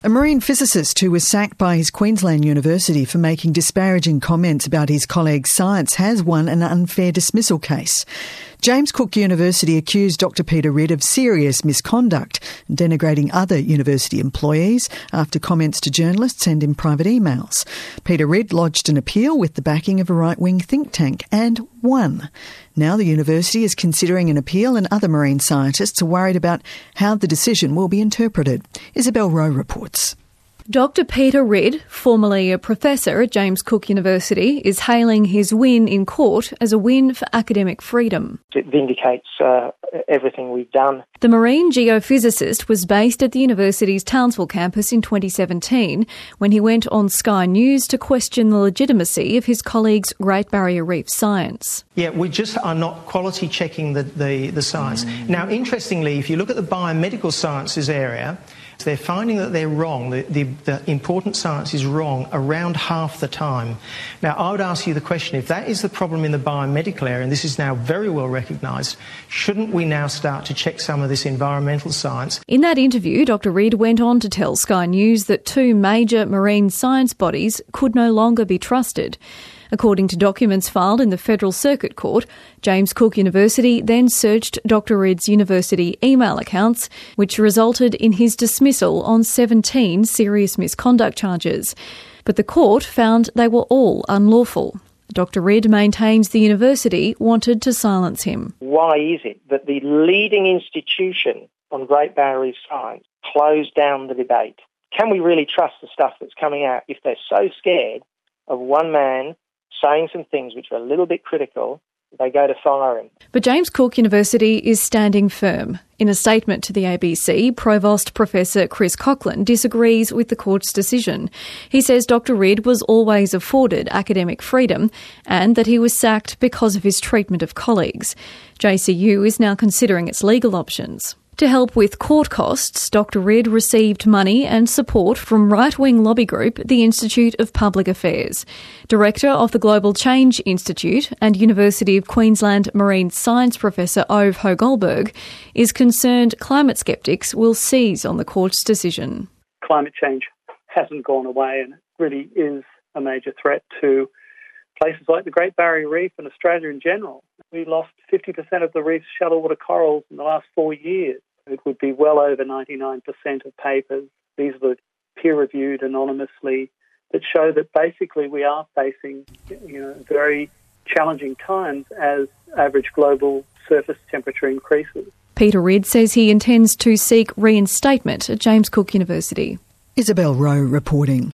A marine physicist who was sacked by his Queensland University for making disparaging comments about his colleagues' science has won an unfair dismissal case. James Cook University accused Dr Peter Ridd of serious misconduct and denigrating other university employees after comments to journalists and in private emails. Peter Ridd lodged an appeal with the backing of a right-wing think tank and won. Now the university is considering an appeal and other marine scientists are worried about how the decision will be interpreted. Isabel Rowe reports. Dr Peter Ridd, formerly a professor at James Cook University, is hailing his win in court as a win for academic freedom. It vindicates everything we've done. The marine geophysicist was based at the university's Townsville campus in 2017 when he went on Sky News to question the legitimacy of his colleagues' Great Barrier Reef science. Yeah, we just are not quality checking the science. Now, interestingly, if you look at the biomedical sciences area, they're finding that they're wrong. The important science is wrong around half the time. Now, I would ask you the question, if that is the problem in the biomedical area, and this is now very well recognised, shouldn't we now start to check some of this environmental science? In that interview, Dr Ridd went on to tell Sky News that two major marine science bodies could no longer be trusted. According to documents filed in the Federal Circuit Court, James Cook University then searched Dr Ridd's university email accounts, which resulted in his dismissal on 17 serious misconduct charges. But the court found they were all unlawful. Dr Ridd maintains the university wanted to silence him. Why is it that the leading institution on Great Barrier Reef science closed down the debate? Can we really trust the stuff that's coming out if they're so scared of one man saying some things which are a little bit critical, they go to fire him? But James Cook University is standing firm. In a statement to the ABC, Provost Professor Chris Coughlin disagrees with the court's decision. He says Dr Ridd was always afforded academic freedom and that he was sacked because of his treatment of colleagues. JCU is now considering its legal options. To help with court costs, Dr Ridd received money and support from right-wing lobby group the Institute of Public Affairs. Director of the Global Change Institute and University of Queensland Marine Science Professor Ove Hoegh-Goldberg is concerned climate skeptics will seize on the court's decision. Climate change hasn't gone away and it really is a major threat to places like the Great Barrier Reef and Australia in general. We lost 50% of the reef's shallow water corals in the last 4 years. It would be well over 99% of papers. These were peer-reviewed anonymously that show that basically we are facing very challenging times as average global surface temperature increases. Peter Ridd says he intends to seek reinstatement at James Cook University. Isabel Rowe reporting.